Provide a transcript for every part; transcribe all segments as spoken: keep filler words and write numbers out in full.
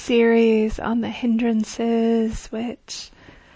series on the hindrances, which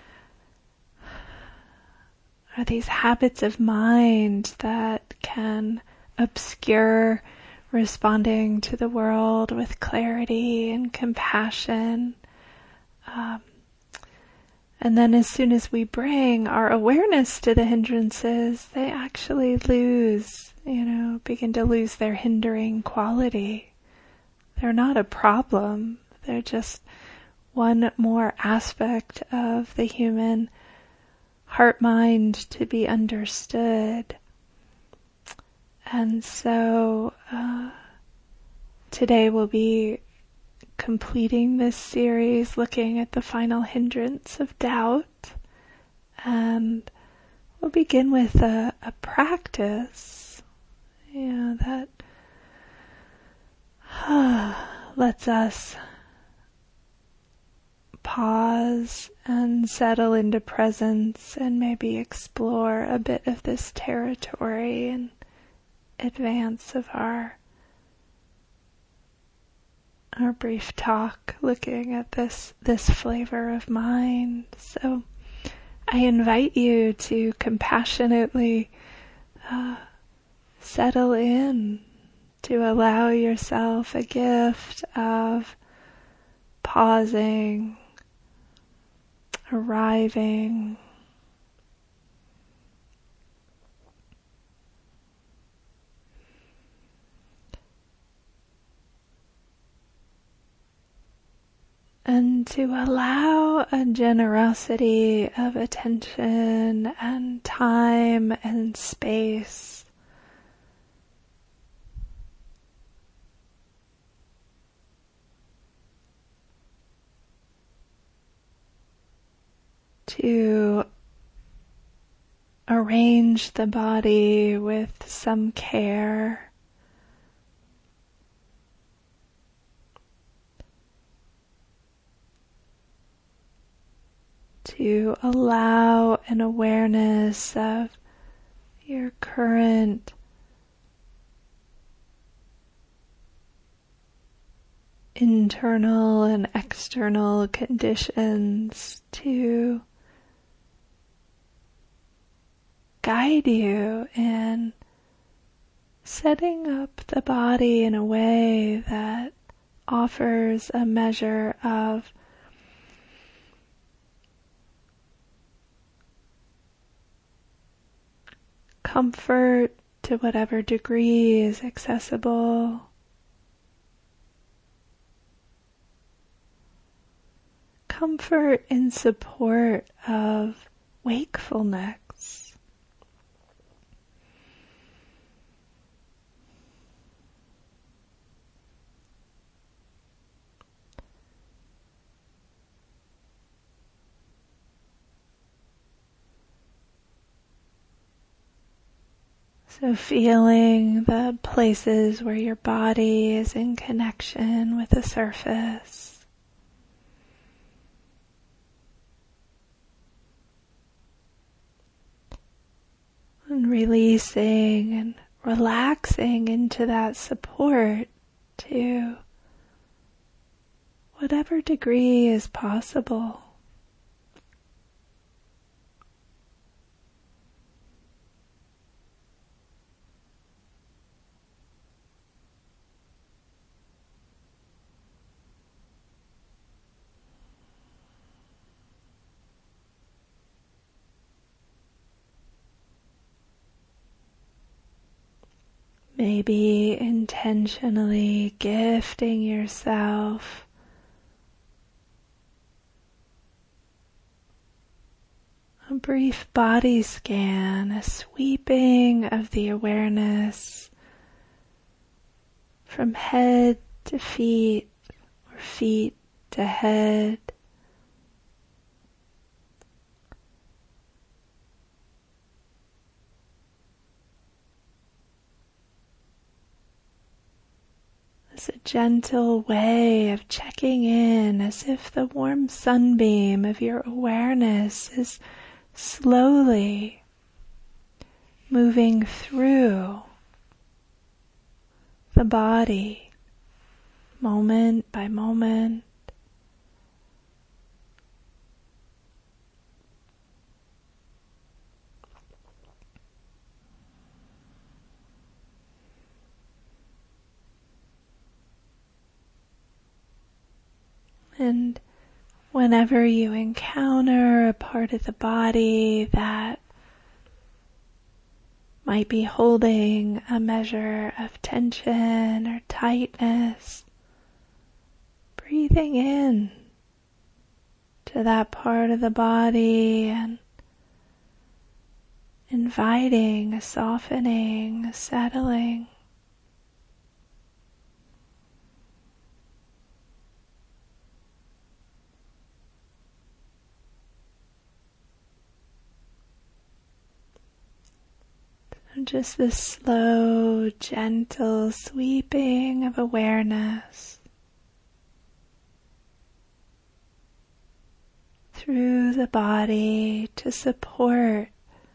are these habits of mind that can obscure responding to the world with clarity and compassion. Um, and then as soon as we bring our awareness to the hindrances, they actually lose, you know, begin to lose their hindering quality. They're not a problem. They're just one more aspect of the human heart-mind to be understood. And so uh, today we'll be completing this series looking at the final hindrance of doubt. And we'll begin with a, a practice, you know, that uh, lets us pause and settle into presence and maybe explore a bit of this territory in advance of our our brief talk looking at this this flavor of mind. So I invite you to compassionately uh, settle in, to allow yourself a gift of pausing, arriving, and to allow a generosity of attention and time and space to arrange the body with some care, to allow an awareness of your current internal and external conditions to guide you in setting up the body in a way that offers a measure of comfort to whatever degree is accessible, comfort in support of wakefulness. So feeling the places where your body is in connection with the surface. And releasing and relaxing into that support to whatever degree is possible. Maybe intentionally gifting yourself a brief body scan, a sweeping of the awareness from head to feet or feet to head. It's a gentle way of checking in, as if the warm sunbeam of your awareness is slowly moving through the body, moment by moment, And whenever you encounter a part of the body that might be holding a measure of tension or tightness, breathing in to that part of the body and inviting a softening, a settling. Just this slow, gentle sweeping of awareness through the body to support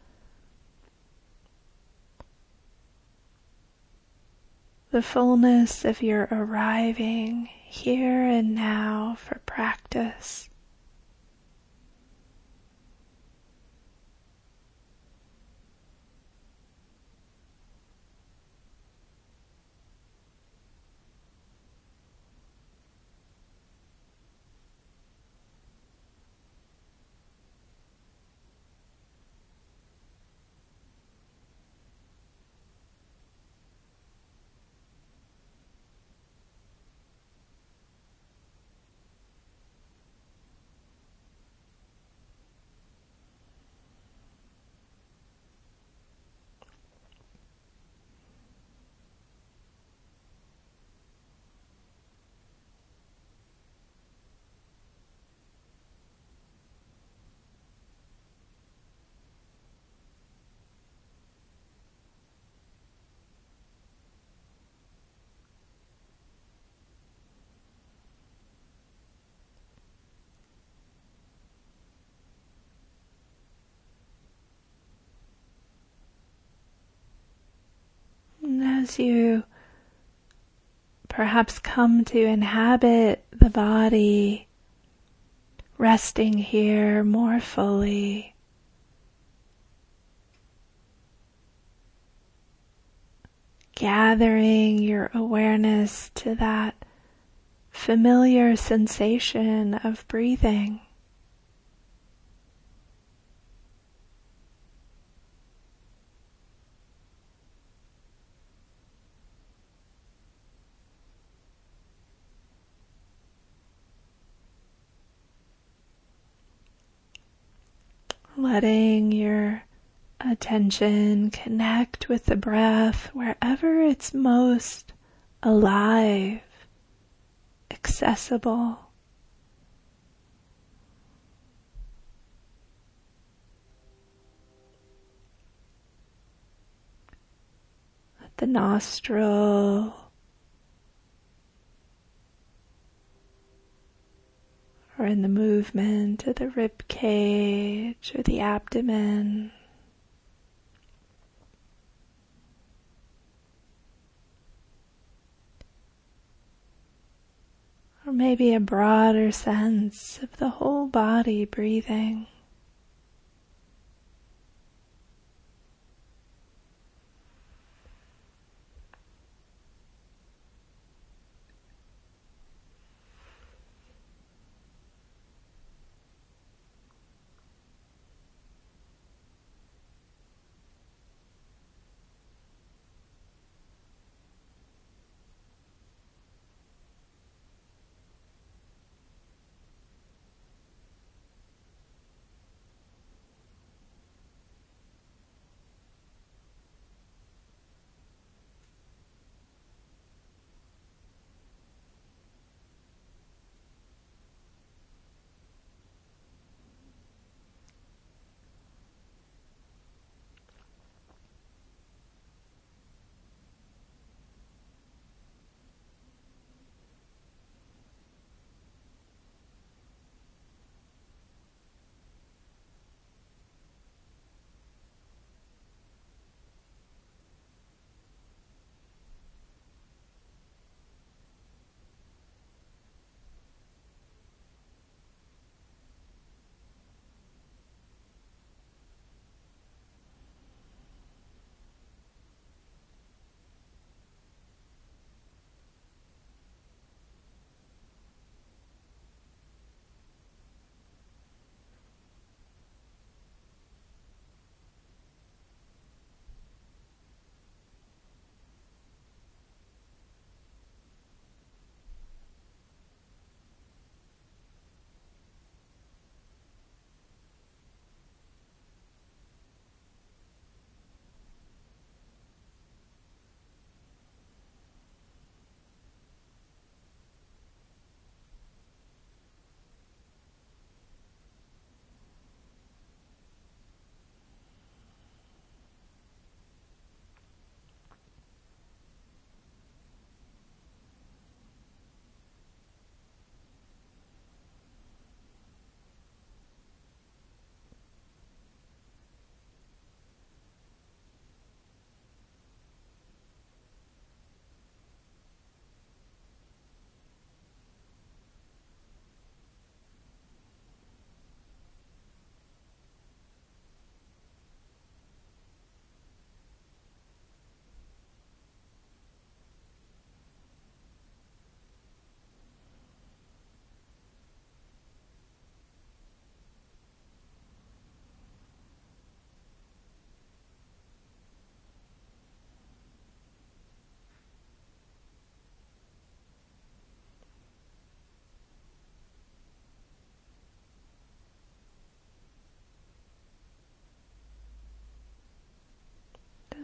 the fullness of your arriving here and now for practice. And as you perhaps come to inhabit the body, resting here more fully, gathering your awareness to that familiar sensation of breathing. Letting your attention connect with the breath wherever it's most alive, accessible. At the nostril, or in the movement of the rib cage or the abdomen. Or maybe a broader sense of the whole body breathing.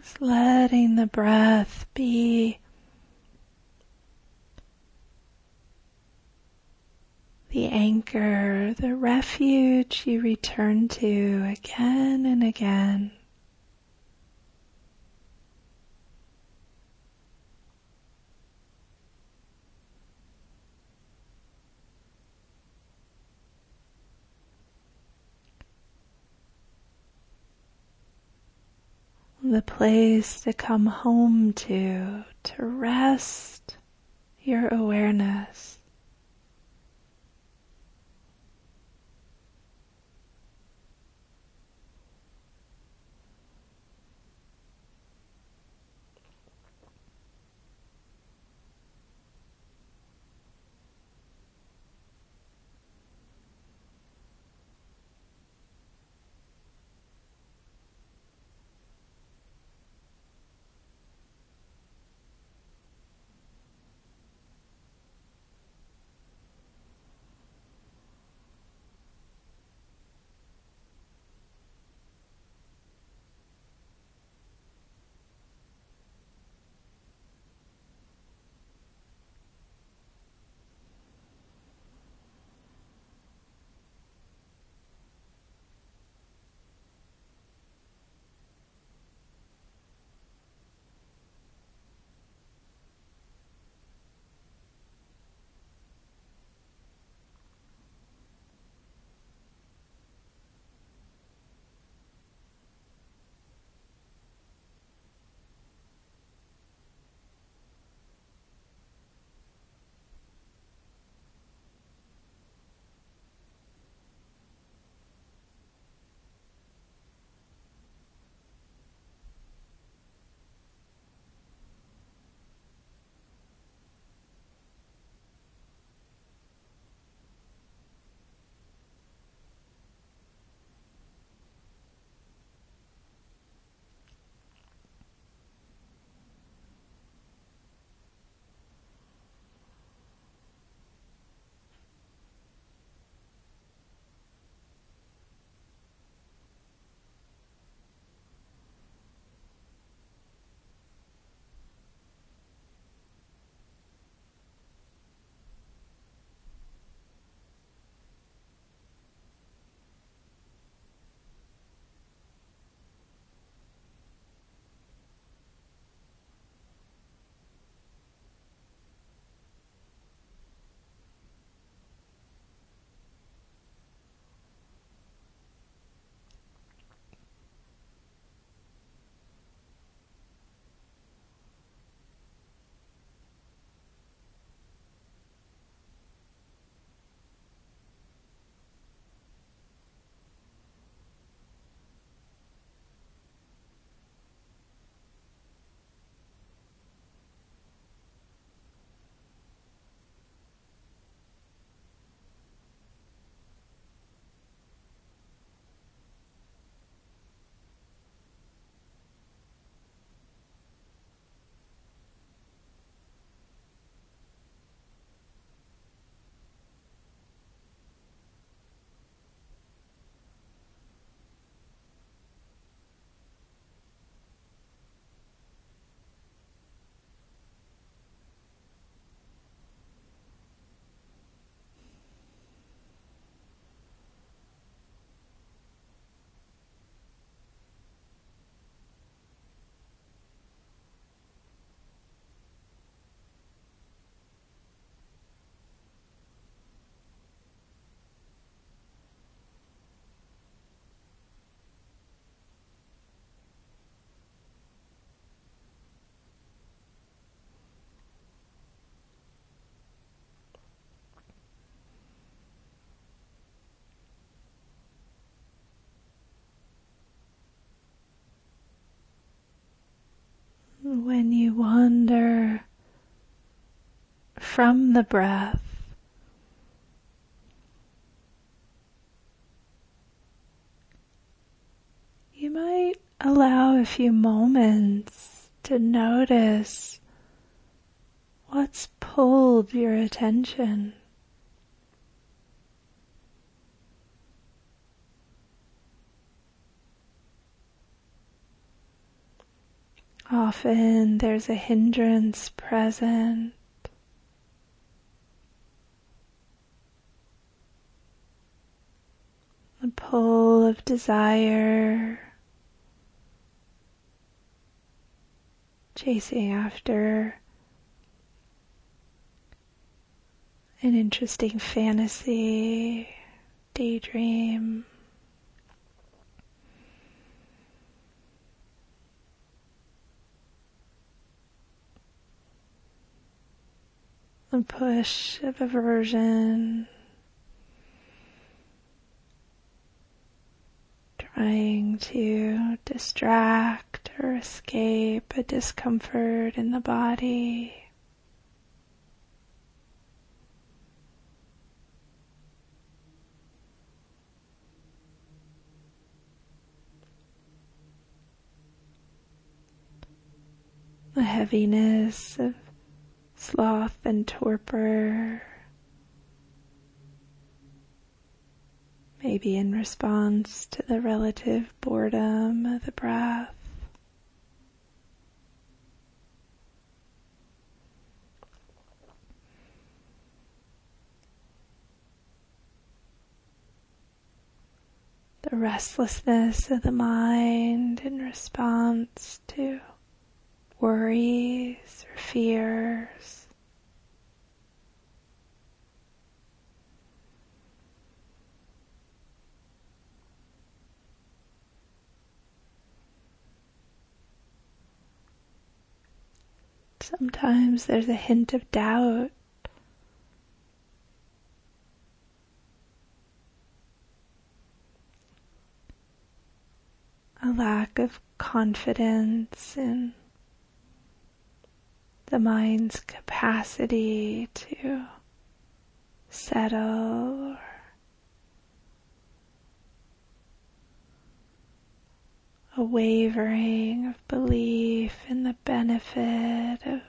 Just letting the breath be the anchor, the refuge you return to again and again. The place to come home to, to rest your awareness. When you wander from the breath, you might allow a few moments to notice what's pulled your attention. Often there's a hindrance present. The pull of desire, chasing after an interesting fantasy, daydream. The push of aversion, trying to distract or escape a discomfort in the body. The heaviness of sloth and torpor, maybe in response to the relative boredom of the breath. The restlessness of the mind in response to worries or fears. Sometimes there's a hint of doubt. A lack of confidence in the mind's capacity to settle, or a wavering of belief in the benefit of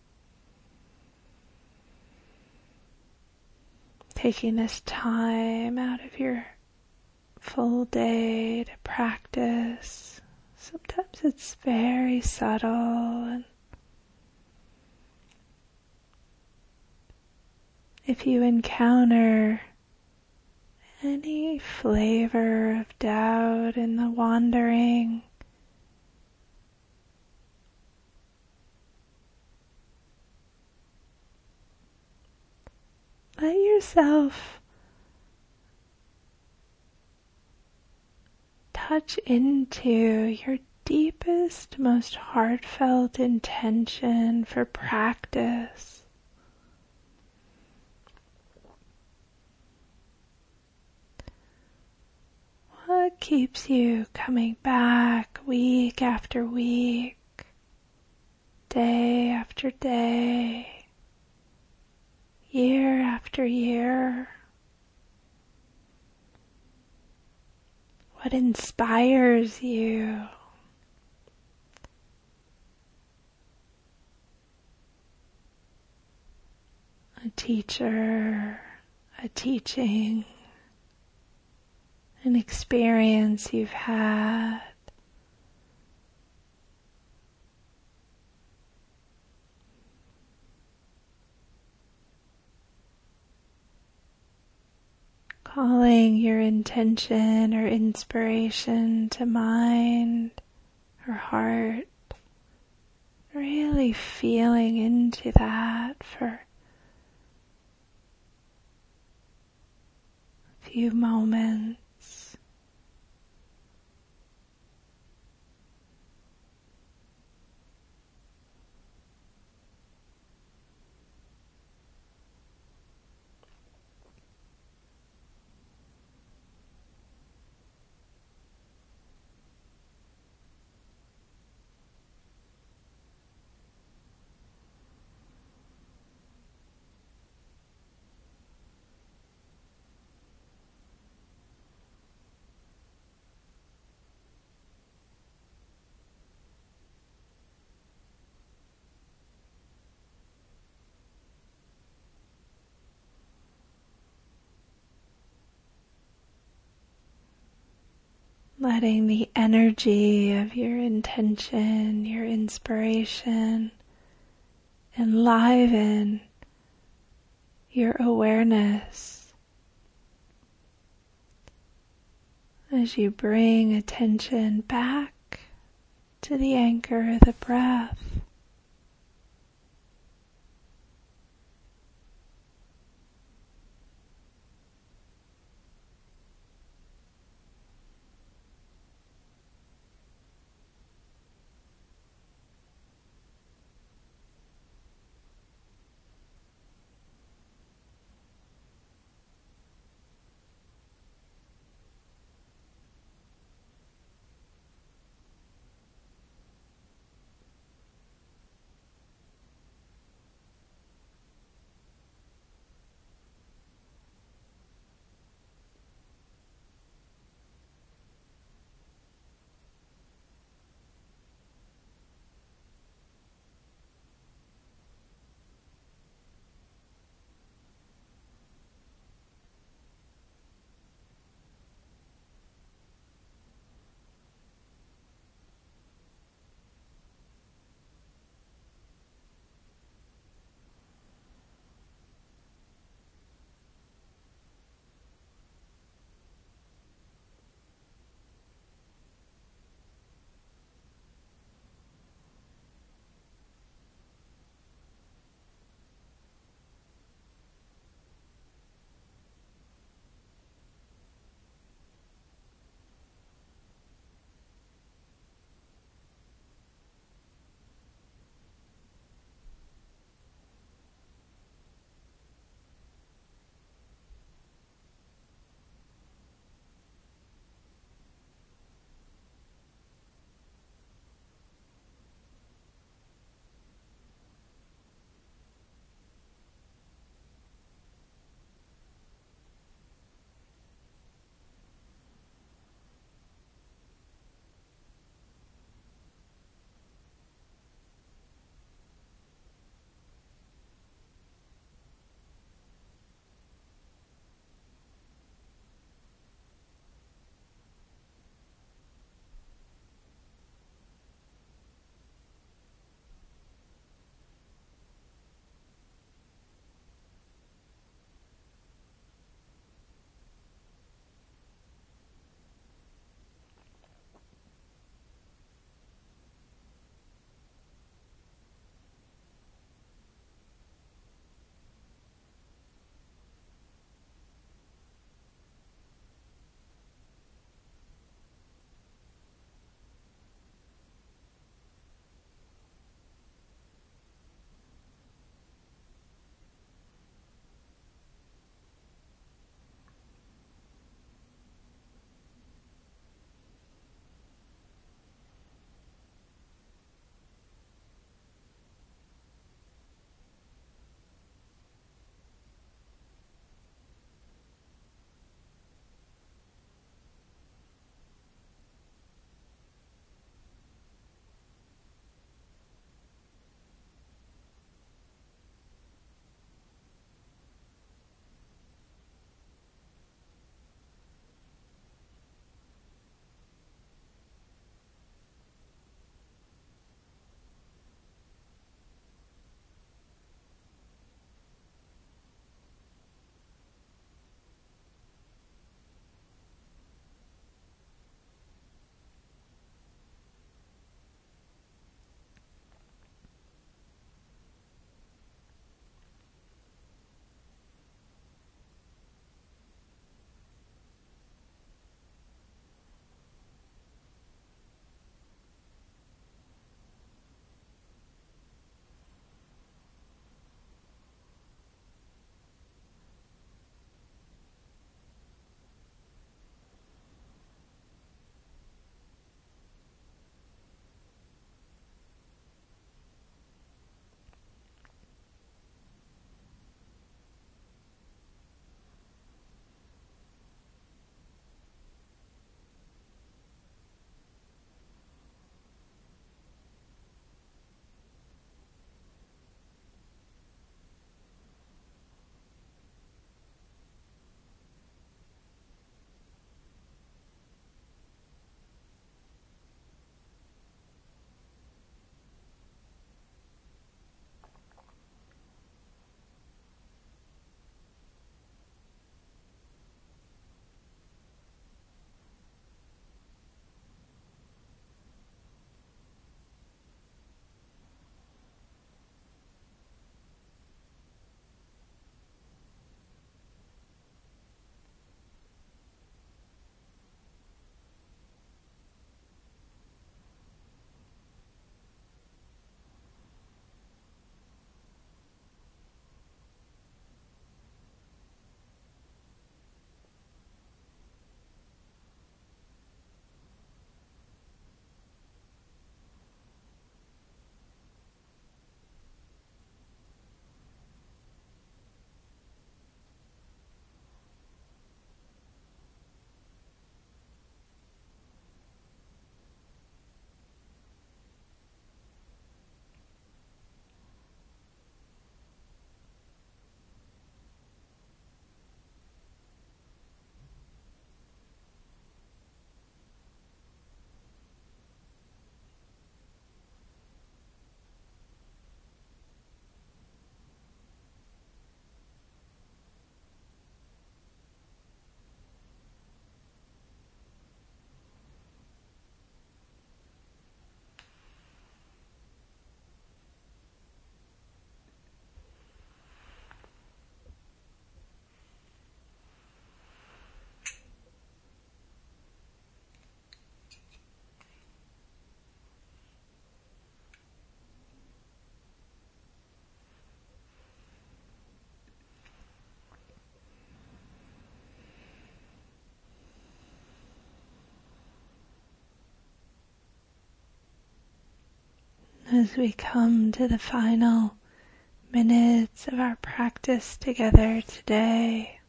taking this time out of your full day to practice. Sometimes it's very subtle, and if you encounter any flavor of doubt in the wandering, let yourself touch into your deepest, most heartfelt intention for practice. What keeps you coming back week after week, day after day, year after year? What inspires you? A teacher, a teaching, an experience you've had. Calling your intention or inspiration to mind or heart, really feeling into that for a few moments. letting the energy of your intention, your inspiration, enliven your awareness as you bring attention back to the anchor of the breath. as we come to the final minutes of our practice together today.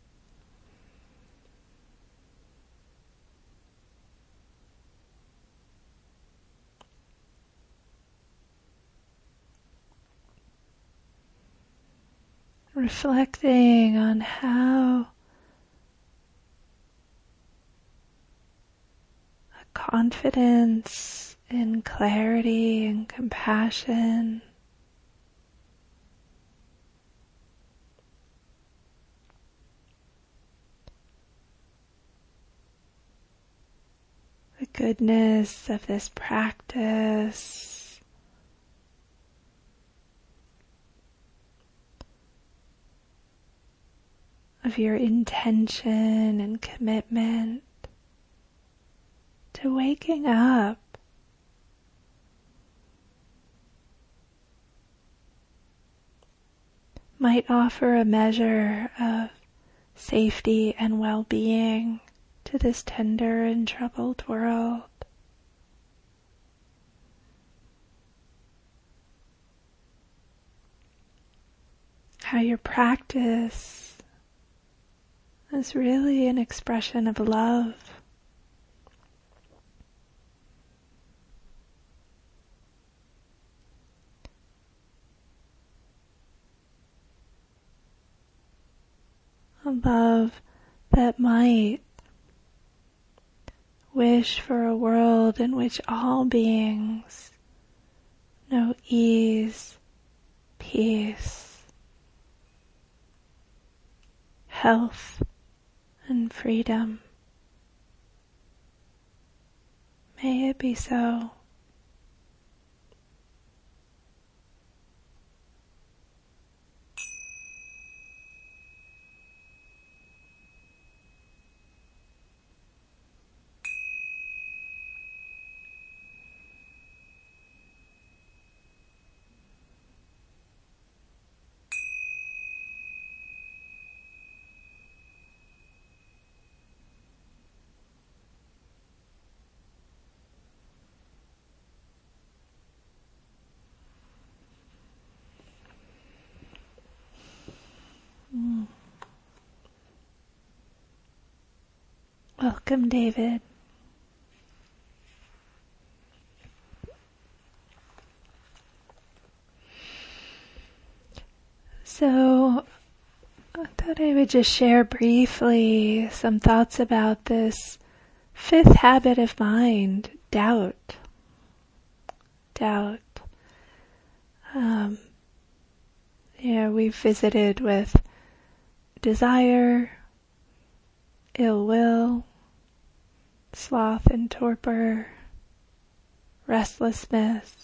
Reflecting on how a confidence in clarity and compassion the goodness of this practice of your intention and commitment to waking up might offer a measure of safety and well-being to this tender and troubled world. How your practice is really an expression of love. A love that might wish for a world in which all beings know ease, peace, health, and freedom. May it be so. Mm. Welcome, David. So, I thought I would just share briefly some thoughts about this fifth habit of mind, doubt. Doubt. Um, yeah, we've visited with desire, ill will, sloth and torpor, restlessness.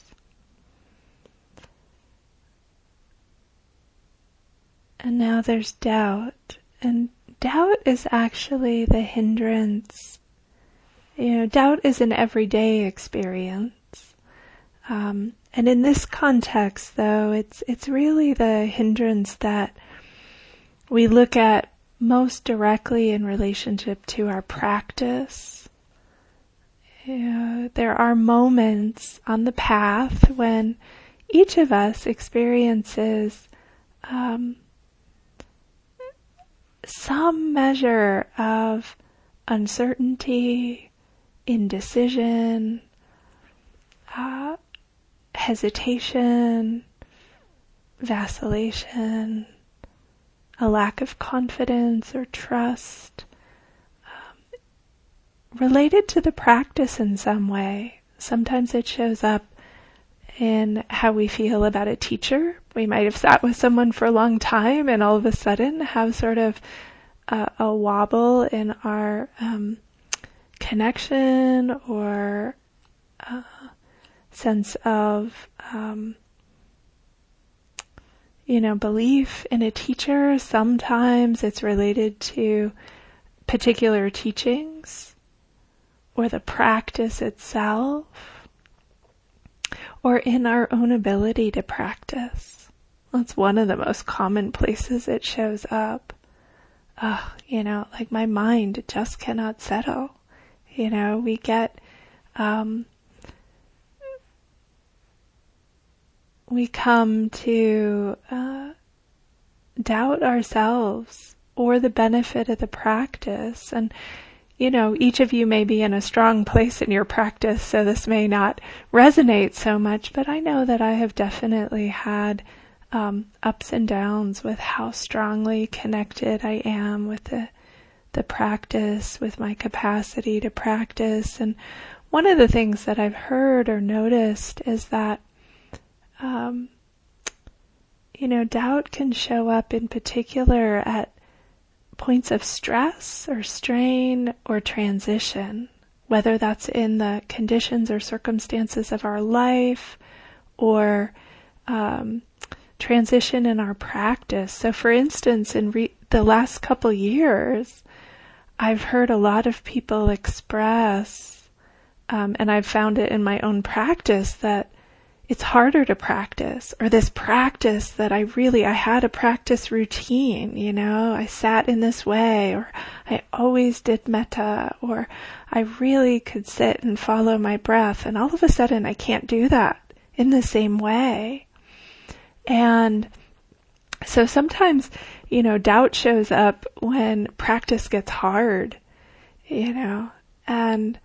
And now there's doubt. And doubt is actually the hindrance. You know, doubt is an everyday experience. Um, and in this context, though, it's it's really the hindrance that we look at most directly in relationship to our practice. You know, there are moments on the path when each of us experiences um, some measure of uncertainty, indecision, uh, hesitation, vacillation, a lack of confidence or trust, um, related to the practice in some way. Sometimes it shows up in how we feel about a teacher. We might have sat with someone for a long time and all of a sudden have sort of a, a wobble in our um, connection or uh, sense of um, you know, belief in a teacher. Sometimes it's related to particular teachings or the practice itself or in our own ability to practice. That's one of the most common places it shows up. Uh, you know, like my mind just cannot settle. You know, we get um, we come to uh, doubt ourselves or the benefit of the practice. And, you know, each of you may be in a strong place in your practice, so this may not resonate so much, but I know that I have definitely had um, ups and downs with how strongly connected I am with the the practice, with my capacity to practice. And one of the things that I've heard or noticed is that, um, you know, doubt can show up in particular at points of stress or strain or transition, whether that's in the conditions or circumstances of our life or um, transition in our practice. So for instance, in re- the last couple years, I've heard a lot of people express, um, and I've found it in my own practice, that it's harder to practice, or this practice that I really, I had a practice routine, you know, I sat in this way, or I always did metta, or I really could sit and follow my breath, and all of a sudden I can't do that in the same way. And so sometimes, you know, doubt shows up when practice gets hard, you know, and,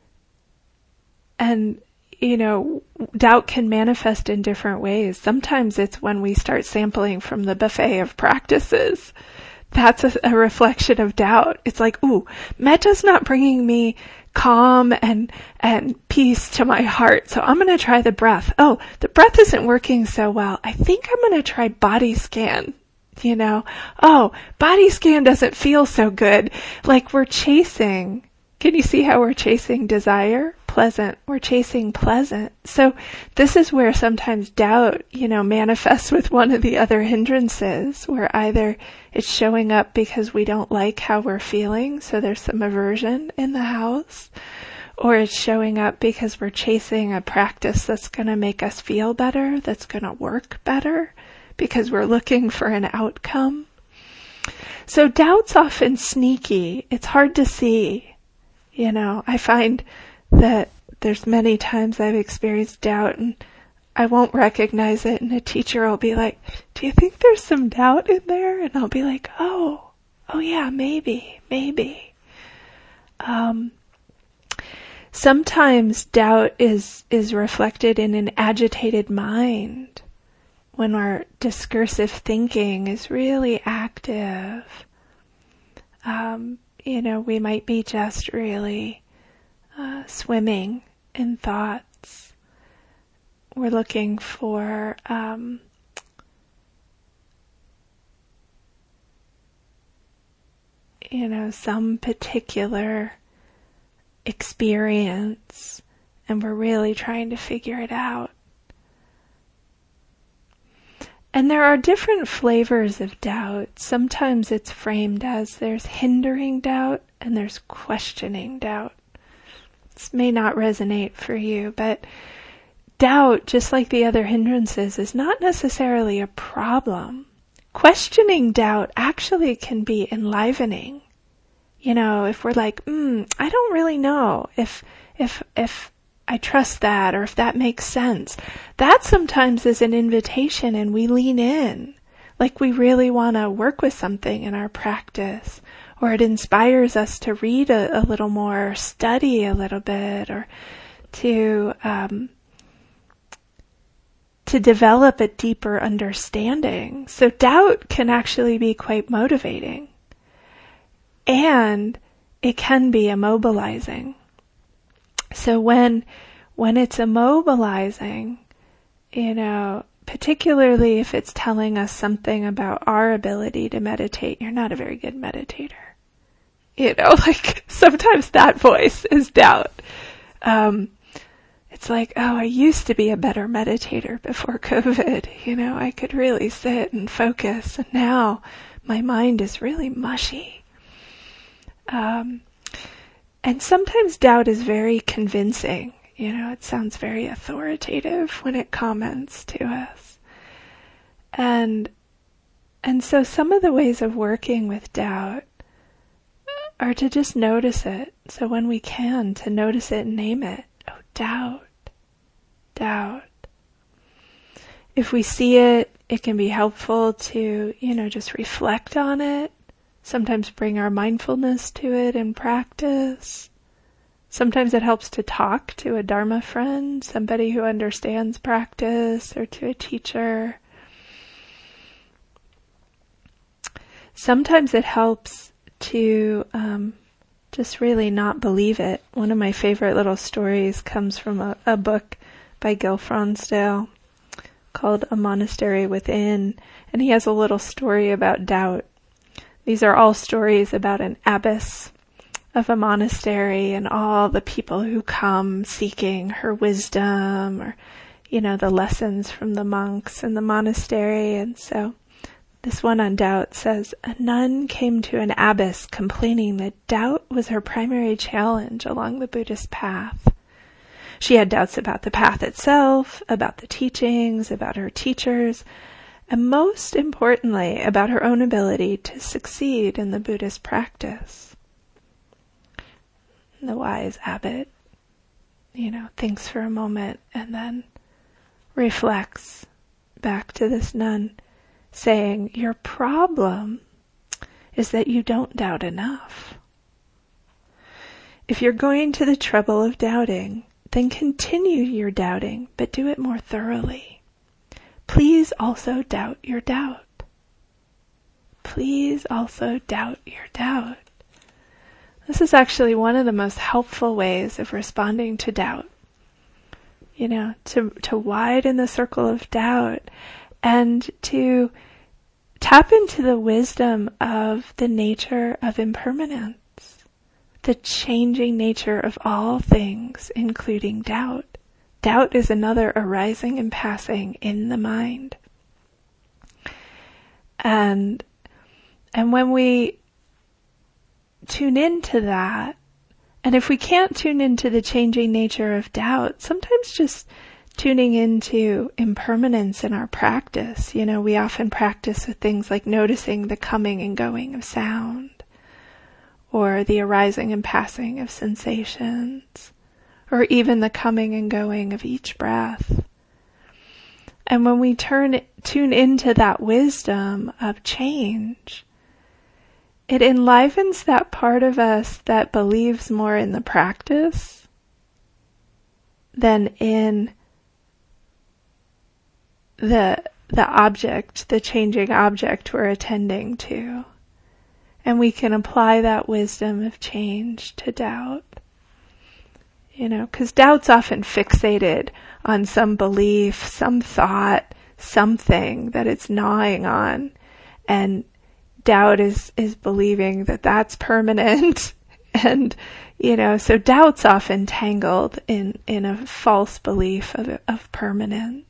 and, you know, doubt can manifest in different ways. Sometimes it's when we start sampling from the buffet of practices. That's a, a reflection of doubt. It's like, ooh, metta's not bringing me calm and, and peace to my heart. So I'm going to try the breath. Oh, the breath isn't working so well. I think I'm going to try body scan. You know, oh, body scan doesn't feel so good. Like we're chasing. Can you see how we're chasing desire? Pleasant. We're chasing pleasant. So this is where sometimes doubt, you know, manifests with one of the other hindrances, where either it's showing up because we don't like how we're feeling, so there's some aversion in the house, or it's showing up because we're chasing a practice that's going to make us feel better, that's going to work better, because we're looking for an outcome. So doubt's often sneaky. It's hard to see. You know, I find that there's many times I've experienced doubt and I won't recognize it, and a teacher will be like, do you think there's some doubt in there? And I'll be like, oh, oh yeah, maybe, maybe. Um, sometimes doubt is, is reflected in an agitated mind, when our discursive thinking is really active. Um, you know, we might be just really uh, swimming in thoughts. We're looking for um, you know, some particular experience, and we're really trying to figure it out. And there are different flavors of doubt. Sometimes it's framed as there's hindering doubt and there's questioning doubt. This may not resonate for you, but doubt, just like the other hindrances, is not necessarily a problem. Questioning doubt actually can be enlivening. You know, if we're like, hmm, I don't really know if, if, if, I trust that, or if that makes sense. That sometimes is an invitation and we lean in, like we really want to work with something in our practice, or it inspires us to read a, a little more, or study a little bit, or to, um, to develop a deeper understanding. So doubt can actually be quite motivating, and it can be immobilizing. So when, when it's immobilizing, you know, particularly if it's telling us something about our ability to meditate, you're not a very good meditator. You know, like sometimes that voice is doubt. Um, it's like, oh, I used to be a better meditator before COVID. You know, I could really sit and focus, and now my mind is really mushy. Um, And sometimes doubt is very convincing. You know, it sounds very authoritative when it comments to us. And, and so some of the ways of working with doubt are to just notice it. So when we can, to notice it and name it. Oh, doubt, doubt. if we see it, it can be helpful to, you know, just reflect on it. Sometimes bring our mindfulness to it in practice. Sometimes it helps to talk to a Dharma friend, somebody who understands practice, or to a teacher. Sometimes it helps to um, just really not believe it. One of my favorite little stories comes from a, a book by Gil Fronsdale called A Monastery Within, and he has a little story about doubt. These are all stories about an abbess of a monastery and all the people who come seeking her wisdom, or, you know, the lessons from the monks in the monastery. And so this one on doubt says, a nun came to an abbess complaining that doubt was her primary challenge along the Buddhist path. She had doubts about the path itself, about the teachings, about her teachers, and most importantly, about her own ability to succeed in the Buddhist practice. The wise abbot, you know, thinks for a moment and then reflects back to this nun, saying, your problem is that you don't doubt enough. If you're going to the trouble of doubting, then continue your doubting, but do it more thoroughly. Please also doubt your doubt. Please also doubt your doubt. This is actually one of the most helpful ways of responding to doubt. You know, to, to widen the circle of doubt and to tap into the wisdom of the nature of impermanence, the changing nature of all things, including doubt. Doubt is another arising and passing in the mind. And, and when we tune into that, and if we can't tune into the changing nature of doubt, sometimes just tuning into impermanence in our practice. You know, we often practice with things like noticing the coming and going of sound, or the arising and passing of sensations, or even the coming and going of each breath. And when we turn, tune into that wisdom of change, it enlivens that part of us that believes more in the practice than in the the object, the changing object we're attending to. And we can apply that wisdom of change to doubt. You know, because doubt's often fixated on some belief, some thought, something that it's gnawing on. And doubt is, is believing that that's permanent. And, you know, so doubt's often tangled in, in a false belief of, of permanence.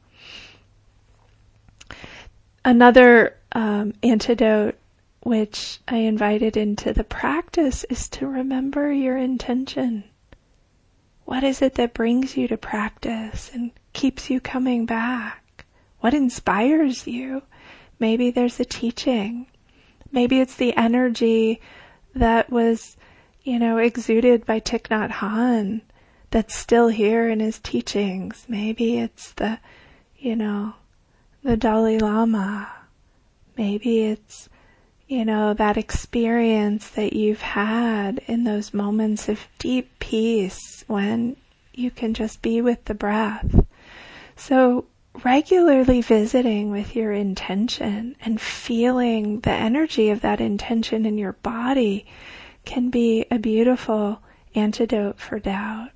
Another um, antidote which I invited into the practice is to remember your intention. What is it that brings you to practice and keeps you coming back? What inspires you? Maybe there's a teaching. Maybe it's the energy that was, you know, exuded by Thich Nhat Hanh that's still here in his teachings. Maybe it's the, you know, the Dalai Lama. Maybe it's, you know, that experience that you've had in those moments of deep peace when you can just be with the breath. So regularly visiting with your intention and feeling the energy of that intention in your body can be a beautiful antidote for doubt.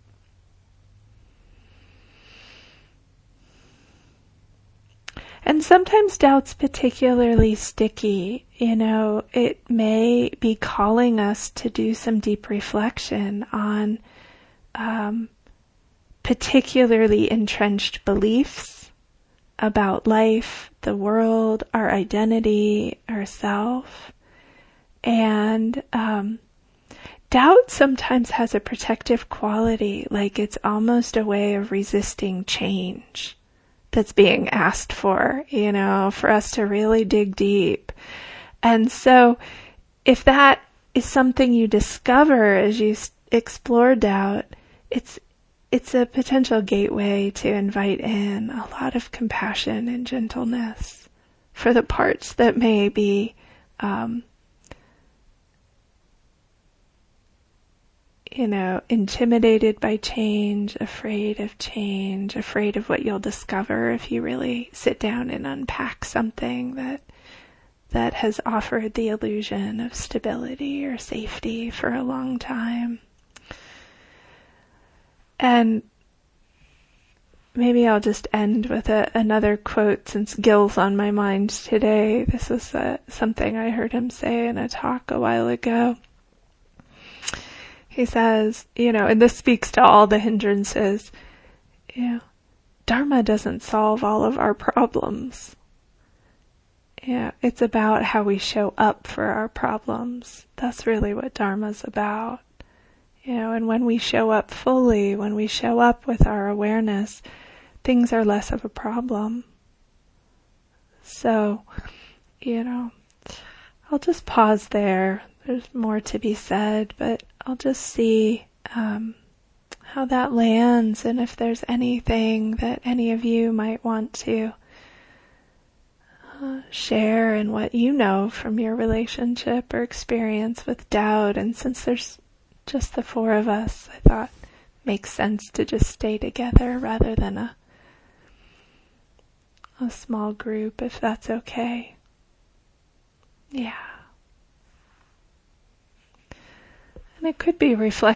And sometimes doubt's particularly sticky. You know, it may be calling us to do some deep reflection on um, particularly entrenched beliefs about life, the world, our identity, ourself. And um, doubt sometimes has a protective quality, like it's almost a way of resisting change that's being asked for, you know, for us to really dig deep. And so if that is something you discover as you explore doubt, it's it's a potential gateway to invite in a lot of compassion and gentleness for the parts that may be um, you know, intimidated by change, afraid of change, afraid of what you'll discover if you really sit down and unpack something that that has offered the illusion of stability or safety for a long time. And maybe I'll just end with a, another quote, since Gil's on my mind today. This is a, something I heard him say in a talk a while ago. He says, you know, and this speaks to all the hindrances, you know, Dharma doesn't solve all of our problems. Yeah, it's about how we show up for our problems. That's really what Dharma's about. You know, and when we show up fully, when we show up with our awareness, things are less of a problem. So, you know, I'll just pause there. There's more to be said, but I'll just see um, how that lands, and if there's anything that any of you might want to uh, share in what you know from your relationship or experience with doubt. And since there's just the four of us, I thought it makes sense to just stay together rather than a a small group, if that's okay. Yeah. And it could be reflective